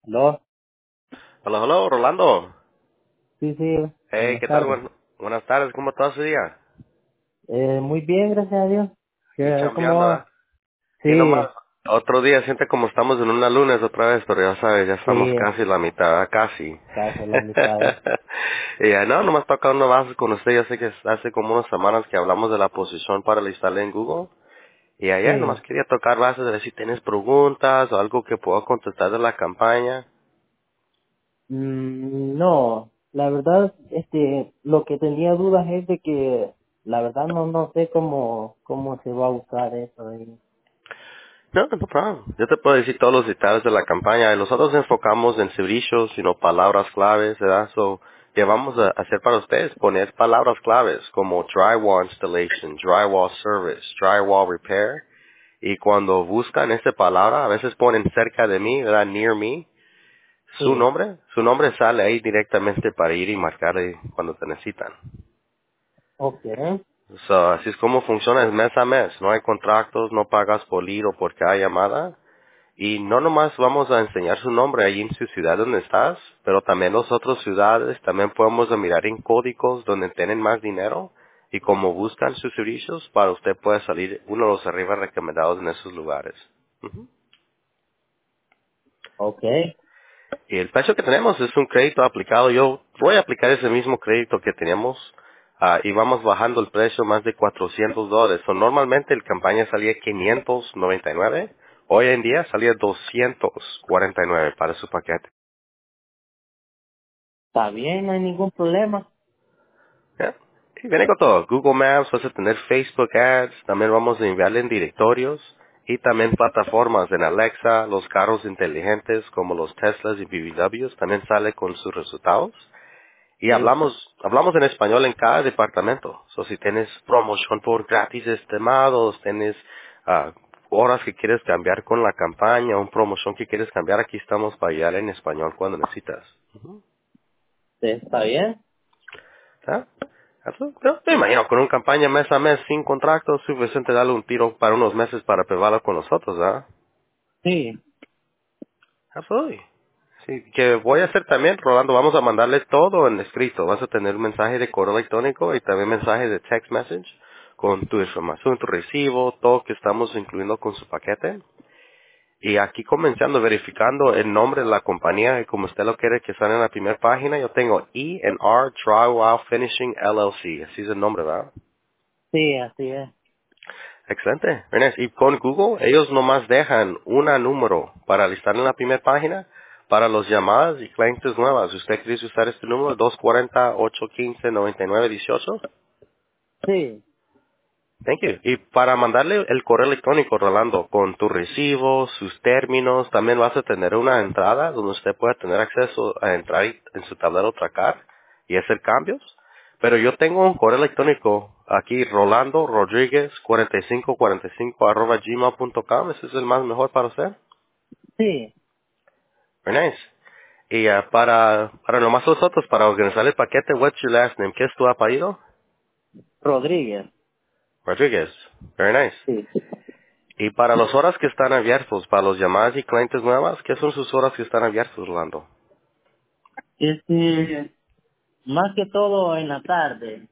¿Aló? Hola, hola, Rolando. Sí, sí, Hey, buenas ¿qué tal? tardes. Buenas tardes, ¿cómo está su día? Muy bien, gracias a Dios. Aquí ¿Cómo chambeando, ¿verdad? va? Y nomás, Sí, otro día siente como estamos en una lunes otra vez, pero ya sabes, ya estamos sí, casi la mitad, ¿verdad? Casi. casi la mitad. Y no, nomás toca una base con usted, yo sé que hace como unas semanas que hablamos de la posición para listarle en Google. Y allá Sí. nomás quería tocar bases de ver si tienes preguntas o algo que pueda contestar de la campaña. No, la verdad, lo que tenía dudas es de que, la verdad no sé cómo se va a usar eso. No, no problem. Yo te puedo decir todos los detalles de la campaña. Y nosotros enfocamos en servicios, sino palabras claves, ¿verdad? So, que vamos a hacer para ustedes, poner palabras claves como drywall installation, drywall service, drywall repair. Y cuando buscan esa palabra, a veces ponen cerca de mí, ¿verdad? Near me. Sí, Su nombre sale ahí directamente para ir y marcar ahí cuando te necesitan. ok, So, así es como funciona, es mes a mes. No hay contratos, no pagas por ir o por cada llamada. Y no nomás vamos a enseñar su nombre ahí en su ciudad donde estás, pero también las otras ciudades, también podemos mirar en códigos donde tienen más dinero y como buscan sus servicios, para usted puede salir uno de los arriba recomendados en esos lugares. Ujú. ok, Y el precio que tenemos es un crédito aplicado. Yo voy a aplicar ese mismo crédito que teníamos y vamos bajando el precio más de $400. So, normalmente el campaña salía 599. Hoy en día salía 249 para su paquete. está bien, no hay ningún problema. ¿Ya? Y viene con todo. Google Maps, vas a tener Facebook Ads, también vamos a enviarle en directorios y también plataformas en Alexa, los carros inteligentes como los Teslas y BMWs también sale con sus resultados. Y Sí, hablamos en español en cada departamento. So, si tienes promoción por gratis estimados, tienes ah, horas que quieres cambiar con la campaña, una promoción que quieres cambiar, aquí estamos para ayudar en español cuando necesitas. sí, está bien. ¿Ah? Yo me imagino, con una campaña mes a mes sin contrato, es suficiente darle un tiro para unos meses para probarlo con nosotros, ¿verdad? Sí, Absolutely. Sí, que voy a hacer también, Rolando, vamos a mandarle todo en escrito. Vas a tener un mensaje de correo electrónico y también mensaje de text message con tu información, tu recibo, todo que estamos incluyendo con su paquete. Y aquí comenzando, verificando el nombre de la compañía y como usted lo quiere que salga en la primera página, yo tengo E&R Drywall Finishing LLC. Así es el nombre, ¿verdad? sí, así es. Excelente. Very nice. Y con Google, ellos nomás dejan un número para listar en la primera página para las llamadas y clientes nuevas. ¿Usted quiere usar este número? 240-815-9918. Sí, Thank you. Y para mandarle el correo electrónico, Rolando, con tu recibo, sus términos, también vas a tener una entrada donde usted pueda tener acceso a entrar en su tablero Tracar y hacer cambios. Pero yo tengo un correo electrónico aquí, Rolando Rodríguez 4545 @gmail.com. Ese es el más mejor para usted. sí, Very nice. Y para nomás nosotros, para organizar el paquete, what's your last name? ¿Qué es tu apellido? Rodríguez. Rodríguez. Very nice. Sí. Y para las horas que están abiertos, para los llamadas y clientes nuevas, ¿qué son sus horas que están abiertos, Rolando? Más que todo en la tarde.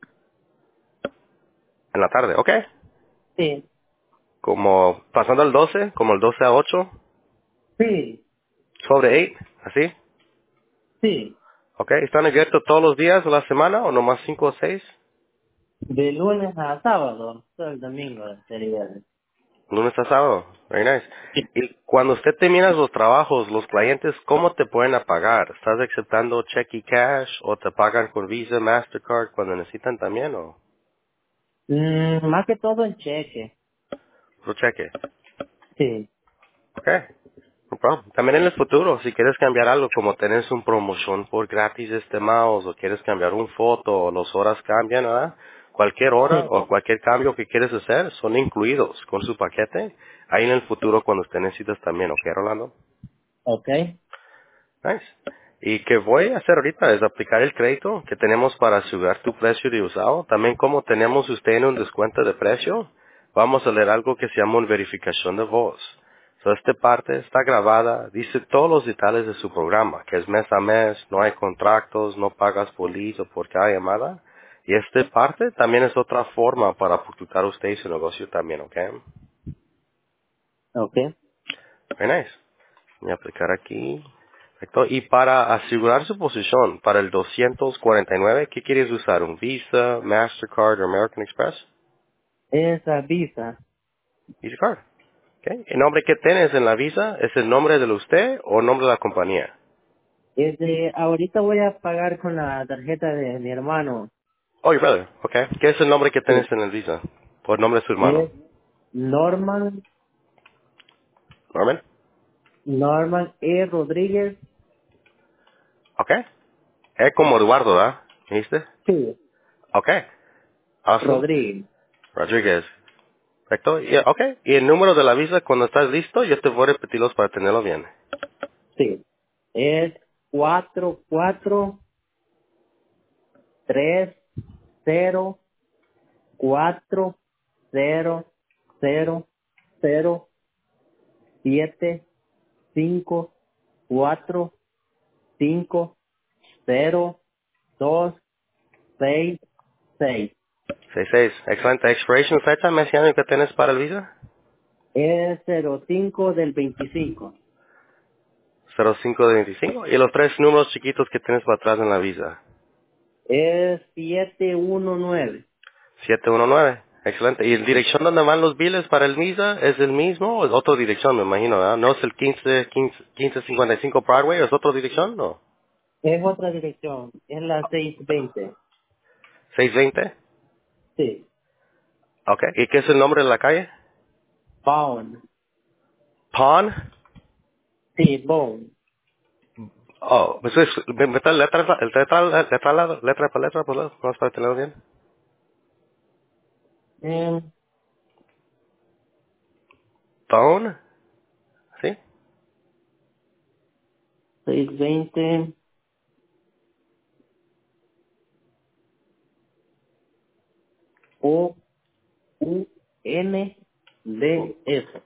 En la tarde, ¿ok? Sí, Como pasando el 12, como el 12 a 8, sí, sobre 8, ¿así? sí. ¿Ok? ¿Están abiertos todos los días de la semana o nomás 5 o 6? De lunes a sábado, todo el domingo sería. Lunes a sábado. Very nice. Y cuando usted termina los trabajos, los clientes, ¿cómo te pueden pagar? ¿Estás aceptando cheque y cash o te pagan con Visa, Mastercard cuando necesitan también o Más que todo en cheque. por cheque? Sí, Ok. No problem. También en el futuro, si quieres cambiar algo, como tenés un promoción por gratis este mouse, o quieres cambiar un foto, o las horas cambian, ¿verdad? Cualquier hora sí. o cualquier cambio que quieres hacer son incluidos con su paquete. Ahí en el futuro cuando usted necesitas también, ¿ok, Rolando? Ok, Nice. Y que voy a hacer ahorita es aplicar el crédito que tenemos para subir tu precio de usado. También como tenemos usted en un descuento de precio, vamos a leer algo que se llama una verificación de voz. So, esta parte está grabada, dice todos los detalles de su programa, que es mes a mes, no hay contratos, no pagas por leads o por cada llamada. Y esta parte también es otra forma para publicar usted y su negocio también, ¿ok? Okay. Very nice. Voy a aplicar aquí. Perfecto. Y para asegurar su posición, para el 249, ¿qué quieres usar? ¿Un Visa, Mastercard o American Express? Esa visa Visa Card. Okay. ¿El nombre que tienes en la visa es el nombre de usted o el nombre de la compañía? es de, ahorita voy a pagar con la tarjeta de mi hermano. Oh, your brother. Okay. ¿Qué es el nombre que Sí. tienes en el visa? Por el nombre de su hermano. Es Norman, Norman. Norman E. Rodríguez. Okay. Es como Eduardo, ¿verdad? ¿Viste? Sí. Okay. Awesome. Rodríguez. Rodríguez. Perfecto. Okay. Y el número de la visa, cuando estás listo, yo te voy a repetirlos para tenerlo bien. Sí. Es 44304074050266. 66. Excelente. Expiration fecha, mes y año que tienes para el visa. Es 05 del 25. 05 de 25. Y los tres números chiquitos que tienes para atrás en la visa. Es 719. 719. Excelente. ¿Y la dirección donde van los biles para el visa es el mismo o es otra dirección, me imagino, ¿verdad? ¿No es el 1555 Broadway? ¿Es otra dirección? No. Es otra dirección. Es la 620. 620. Sí. Ok. ¿Y qué es el nombre de la calle? Bone. Pawn. Sí, Bone. Oh, pues me está letra por letra, vamos para tenerlo bien. Eh, Pawn. ¿Sí? 620 O U N D S.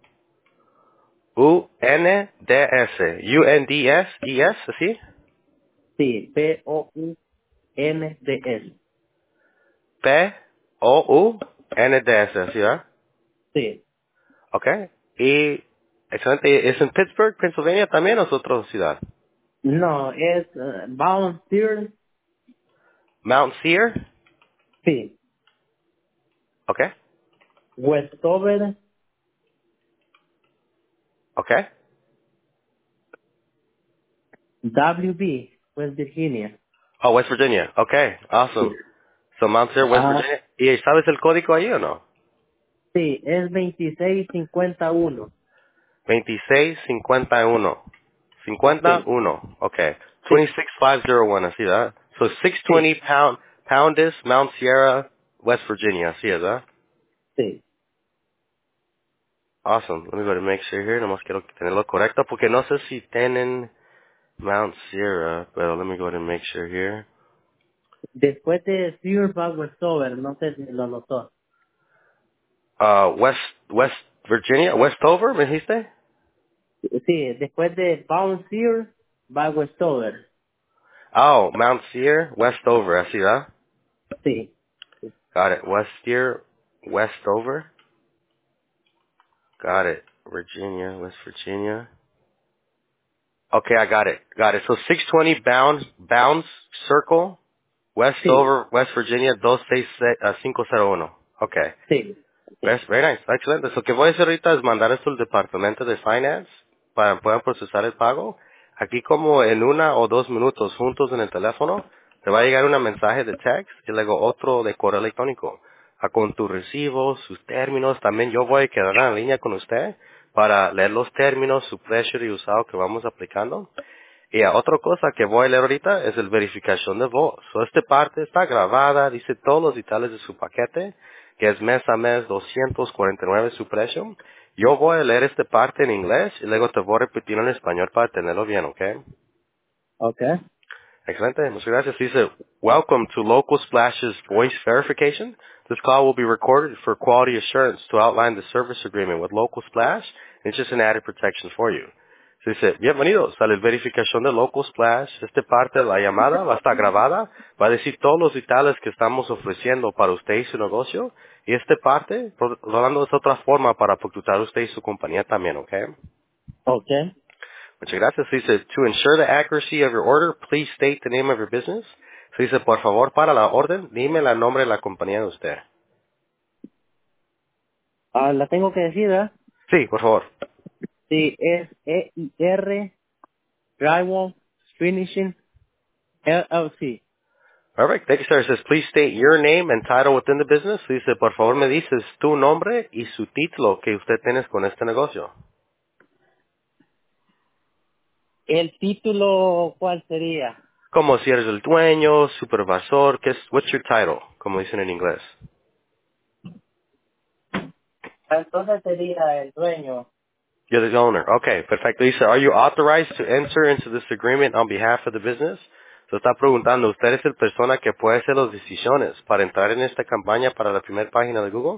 U-N-D-S. U-N-D-S-E-S, ¿así? Sí, P O U N D S. P-O-U-N-D-S, ¿así, verdad? Sí. Ok. Y, excelente. ¿Es en Pittsburgh, Pennsylvania también o es otra ciudad? No, es Bound Steer. Mount Sear. Sí. Ok. Westover, Ok. WB, West Virginia. Oh, West Virginia. Ok. Awesome. Sí. So Mount Sear, West Ah, Virginia. ¿Y sabes el código ahí o no? sí, es 2651. 2651. Sí, 51. Ok. sí, 26501, así, ¿verdad? So sí, 620 Poundis, Mount Sierra, West Virginia, así, ¿verdad? sí. Awesome. Let me go to make sure here. Nomás quiero tenerlo correcto porque no sé si tienen Mount Sierra, pero let me go and make sure here. Después de Steer va Westover, no sé si lo notó. West Virginia, Westover, ¿me dijiste? Sí, después de Bound Steer va Westover. Oh, Mount Sierra, Westover, así, ¿verdad? Sí, sí. Got it. West Sierra, Westover. Got it. Virginia, West Virginia. Okay, I got it. Got it. So 620 Bounds Circle, Sí, Westover, West Virginia, 26501. Okay. sí, sí. Very nice. Excelente. Lo que voy a hacer ahorita es mandar esto al departamento de finance para que puedan procesar el pago. Aquí como en 1 o 2 minutos juntos en el teléfono, te va a llegar un mensaje de text y luego otro de correo electrónico. Con tus recibos, sus términos, también yo voy a quedar en la línea con usted para leer los términos, su precio y usado que vamos aplicando. Y otra cosa que voy a leer ahorita es el verificación de voz. Esta parte está grabada, dice todos los detalles de su paquete, que es mes a mes 249 su precio. Yo voy a leer esta parte en inglés y luego te voy a repetir en español para tenerlo bien, ¿ok? Okay. Excelente, muchas gracias. Dice, welcome to Local Splash's voice verification. This call will be recorded for quality assurance to outline the service agreement with Local Splash It's just an added protection for you. Se dice, bienvenidos a la verificación de Local Splash. Esta parte de la llamada va a estar grabada. Va a decir todos los detalles que estamos ofreciendo para usted y su negocio. Y esta parte, Rolando, es otra forma para protectar usted y su compañía también, ¿ok? Okay. Muchas gracias. Se dice, to ensure the accuracy of your order, please state the name of your business. Se dice, por favor, para la orden, dime el nombre de la compañía de usted. La tengo que decir, ¿verdad? Sí, por favor. Sí, es EIR Drywall Finishing LLC. Perfect. Thank you, sir. It says, please state your name and title within the business. Dice, por favor, me dices tu nombre y su título que usted tiene con este negocio. ¿El título cuál sería? Como si eres el dueño, supervisor, what's your title? Como dicen en inglés. Entonces sería el dueño. You're the owner. Okay, perfecto. Dice, are you authorized to enter into this agreement on behalf of the business? Se está preguntando, ¿usted es el persona que puede hacer las decisiones para entrar en esta campaña para la primera página de Google?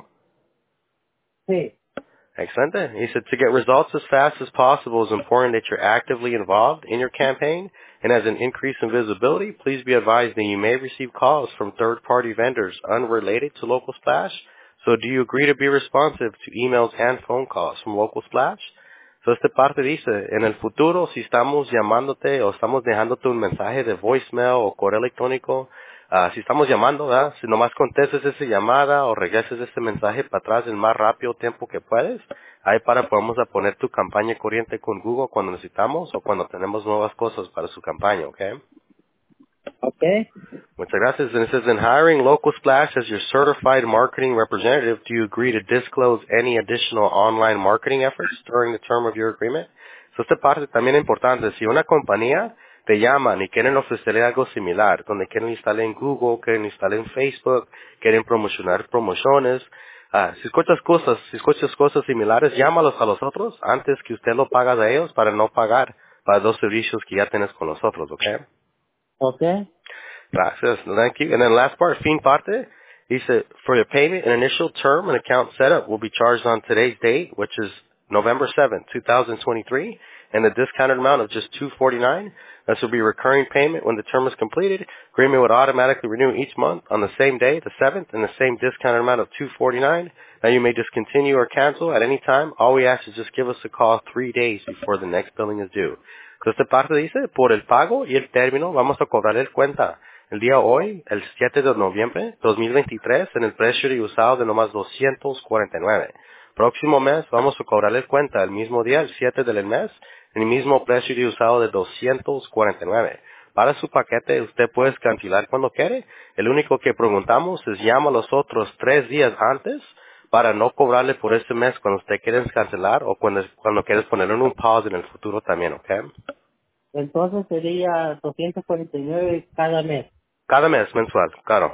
Sí. Excelente. He said, to get results as fast as possible is important that you're actively involved in your campaign, and as an increase in visibility, please be advised that you may receive calls from third-party vendors unrelated to Local Splash. So do you agree to be responsive to emails and phone calls from Local Splash? So esta parte dice, en el futuro, si estamos llamándote o estamos dejándote un mensaje de voicemail o correo electrónico, si estamos llamando, ¿verdad? Si nomás contestes esa llamada o regreses ese mensaje para atrás el más rápido tiempo que puedes, ahí podemos a poner tu campaña corriente con Google cuando necesitamos o cuando tenemos nuevas cosas para su campaña, ¿ok? Okay. Muchas gracias. And it says, in hiring Local Splash as your certified marketing representative, do you agree to disclose any additional online marketing efforts during the term of your agreement? So esta parte también es importante. Si una compañía te llaman y quieren ofrecerle algo similar, donde quieren instalar en Google, quieren instalar en Facebook, quieren promocionar promociones, si escuchas cosas similares, llámalos a los otros antes que usted lo paga de ellos para no pagar para los servicios que ya tienes con nosotros, ¿ok? Okay. Gracias. Thank you. And then last part, fin parte, dice, for your payment, an initial term and account setup will be charged on today's date, which is November 7th, 2023, and the discounted amount of just $249. This will be recurring payment when the term is completed. Agreement would automatically renew each month on the same day, the 7th, and the same discounted amount of $249. Now you may discontinue or cancel at any time. All we ask is just give us a call 3 days before the next billing is due. Entonces, esta parte dice, por el pago y el término vamos a cobrar el cuenta. El día hoy, el 7 de noviembre 2023, en el precio de usado de nomás 249. Próximo mes vamos a cobrar el cuenta el mismo día, el 7 del mes, en el mismo precio de usado de 249. Para su paquete usted puede cancelar cuando quiere. El único que preguntamos es llama a los otros 3 días antes para no cobrarle por ese mes cuando usted quiere cancelar o cuando quieres ponerlo en un pause en el futuro también, ¿ok? Entonces sería 249 cada mes. Cada mes mensual, claro.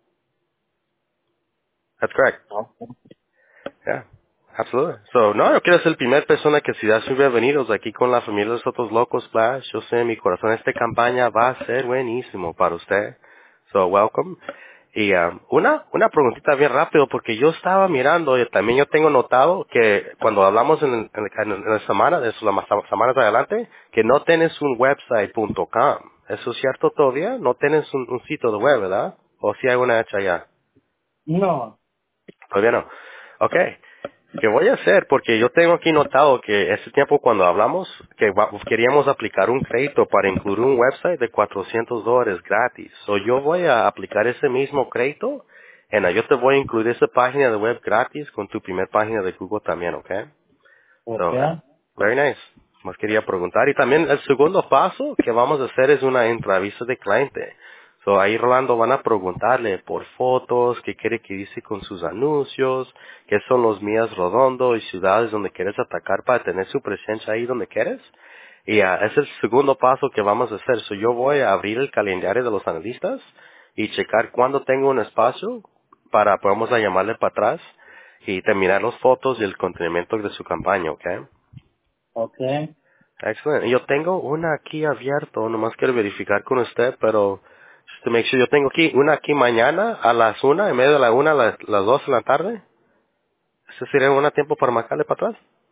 That's correct. Okay. Yeah, absolutely. So, no, yo quiero ser la primera persona que si da sus bienvenidos aquí con la familia de los otros locos, Splash. Yo sé en mi corazón esta campaña va a ser buenísimo para usted. So, welcome. Y una preguntita bien rápido, porque yo estaba mirando, y también yo tengo notado que cuando hablamos en la semana, de eso, las semanas de adelante, que no tienes un website.com. ¿Eso es cierto todavía? No tienes un sitio de web, ¿verdad? ¿O si hay una hecha ya? No. Todavía no. Okay. ¿Qué voy a hacer? Porque yo tengo aquí notado que ese tiempo cuando hablamos que queríamos aplicar un crédito para incluir un website de $400 gratis. So yo voy a aplicar ese mismo crédito y yo te voy a incluir esa página de web gratis con tu primer página de Google también, ¿ok? So, Okay. very nice. Más quería preguntar. Y también el segundo paso que vamos a hacer es una entrevista de cliente. So, ahí Rolando van a preguntarle por fotos, qué quiere que dice con sus anuncios, qué son los mías redondo y ciudades donde quieres atacar para tener su presencia ahí donde quieres. Y es el segundo paso que vamos a hacer. So, yo voy a abrir el calendario de los analistas y checar cuándo tengo un espacio para podemos a llamarle para atrás y terminar las fotos y el contenido de su campaña, ¿ok? Okay. Excelente. Yo tengo una aquí abierto, nomás quiero verificar con usted, pero just to make sure, yo tengo aquí una aquí mañana a las 1, en medio de la 1 a las 2 de la tarde. ¿Ese sería un tiempo para marcarle para atrás?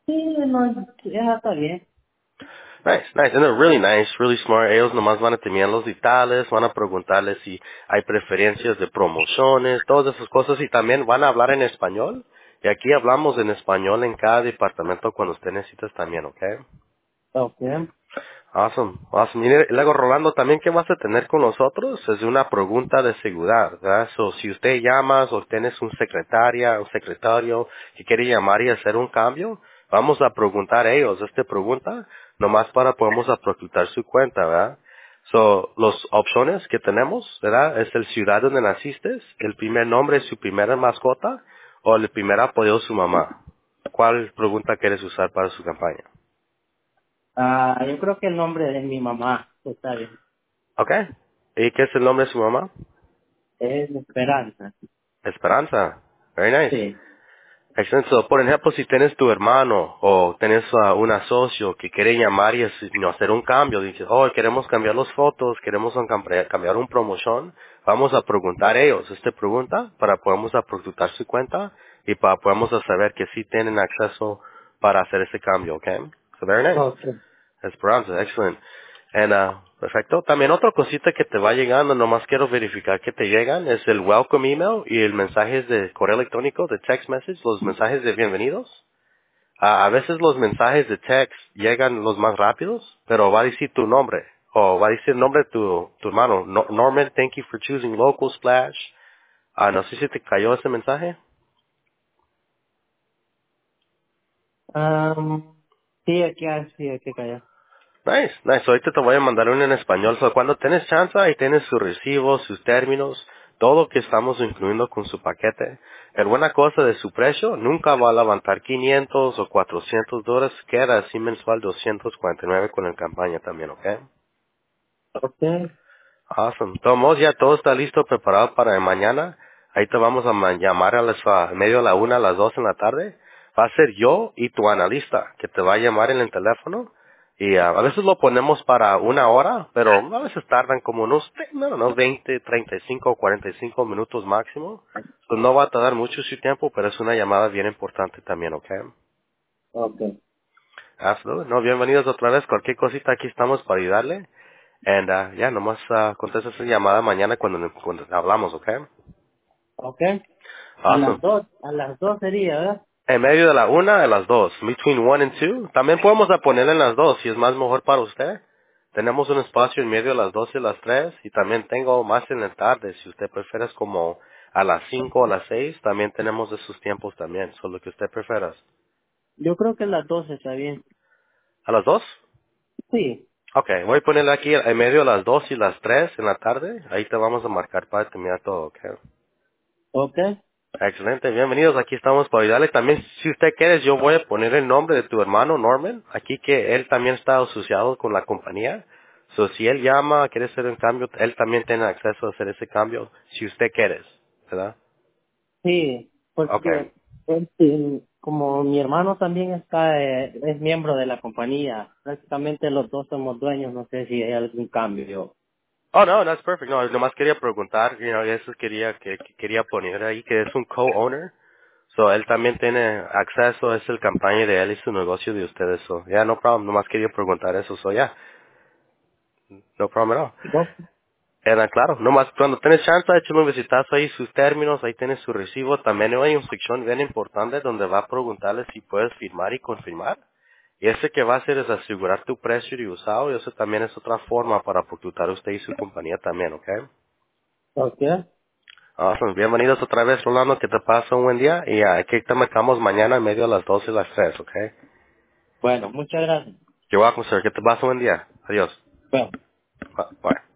Sí, no, ya está bien. Nice, nice. And they're really nice, really smart. Ellos nomás van a terminar los detalles, van a preguntarles si hay preferencias de promociones, todas esas cosas y también van a hablar en español. Y aquí hablamos en español en cada departamento cuando usted necesitas también, ¿ok? Ok. Awesome, awesome. Y luego, Rolando, también que vas a tener con nosotros es una pregunta de seguridad, ¿verdad? So, si usted llama o tienes un secretaria, un secretario que quiere llamar y hacer un cambio, vamos a preguntar a ellos esta pregunta, nomás para podemos apropitar su cuenta, ¿verdad? So, las opciones que tenemos, ¿verdad? Es el ciudad donde naciste, el primer nombre de su primera mascota o el primer apoyo de su mamá. ¿Cuál pregunta quieres usar para su campaña? Yo creo que el nombre de mi mamá está bien. ¿Ok? ¿Y qué es el nombre de su mamá? Es Esperanza. Esperanza. Very nice. Sí. Excelente. So, por ejemplo, si tienes tu hermano o tienes un socio que quiere llamar y hacer un cambio, dices, oh, queremos cambiar las fotos, queremos cambiar un promoción, vamos a preguntar a ellos esta pregunta para podamos preguntar su cuenta y para podamos saber que sí tienen acceso para hacer ese cambio, ¿ok? So, very nice. Ok. Esperanza, excellent. Perfecto. También otra cosita que te va llegando, nomás quiero verificar que te llegan, es el welcome email y el mensaje de correo electrónico, de text message, los mensajes de bienvenidos. A veces los mensajes de text llegan los más rápidos, pero va a decir tu nombre, o va a decir el nombre de tu hermano. Norman, thank you for choosing local splash. No sé si te cayó ese mensaje. Sí, sí, hay que callar. Nice, nice. Ahorita te voy a mandar uno en español. So, cuando tienes chance, ahí tienes sus recibos, sus términos, todo que estamos incluyendo con su paquete. El buena cosa de su precio, nunca va a levantar 500 o $400, queda así mensual 249 con la campaña también, ¿ok? Ok. Awesome. Tomos, ya todo está listo, preparado para mañana. Ahí te vamos a llamar a medio a la 1, a las 2 en la tarde. Va a ser yo y tu analista que te va a llamar en el teléfono. Y a veces lo ponemos para 1 hora, pero a veces tardan como unos 20, 35 o 45 minutos máximo. So, no va a tardar mucho su tiempo, pero es una llamada bien importante también, ¿ok? Ok. Absolutely. No, bienvenidos otra vez. Cualquier cosita aquí estamos para ayudarle. And ya, nomás contesta esa llamada mañana cuando hablamos, ¿ok? Ok. Awesome. A las dos sería, ¿verdad? En medio de la 1 a las 2, between 1 and 2. También podemos ponerle en las 2 si es más mejor para usted. Tenemos un espacio en medio de las 2 y las 3 y también tengo más en la tarde. Si usted prefiere es como a las 5 o a las 6, también tenemos esos tiempos también, solo que usted prefiera. Yo creo que las dos está bien. ¿A las 2? Sí. Ok, voy a ponerle aquí en medio de las 2 y las 3 en la tarde. Ahí te vamos a marcar para terminar todo, ok. Ok. Excelente, bienvenidos, aquí estamos para ayudarle. También, si usted quiere, yo voy a poner el nombre de tu hermano Norman, aquí que él también está asociado con la compañía. So, si él llama, quiere hacer un cambio, él también tiene acceso a hacer ese cambio, si usted quiere, ¿verdad? Sí, Okay. porque como mi hermano también es miembro de la compañía, prácticamente los dos somos dueños, no sé si hay algún cambio. Oh, no, that's perfect. No, nomás quería preguntar, eso quería poner ahí, que es un co-owner. So, él también tiene acceso a esa campaña de él y su negocio de ustedes. So, yeah, no problem. Nomás quería preguntar eso. So, yeah, no problem at all. ¿No? Era claro, nomás cuando tienes chance, échale un visitazo ahí sus términos, ahí tienes su recibo. También hay una sección bien importante donde va a preguntarle si puedes firmar y confirmar. Y ese que va a hacer es asegurar tu precio y usado, y eso también es otra forma para ocultar usted y su compañía también, ¿ok? Ok. Awesome. Bienvenidos otra vez, Rolando, que te pasa un buen día, y aquí te marcamos mañana en medio a las 12 y las 3, ¿ok? Bueno, muchas gracias. You're welcome, sir. Que te pasa un buen día. Adiós. Bueno. Bye.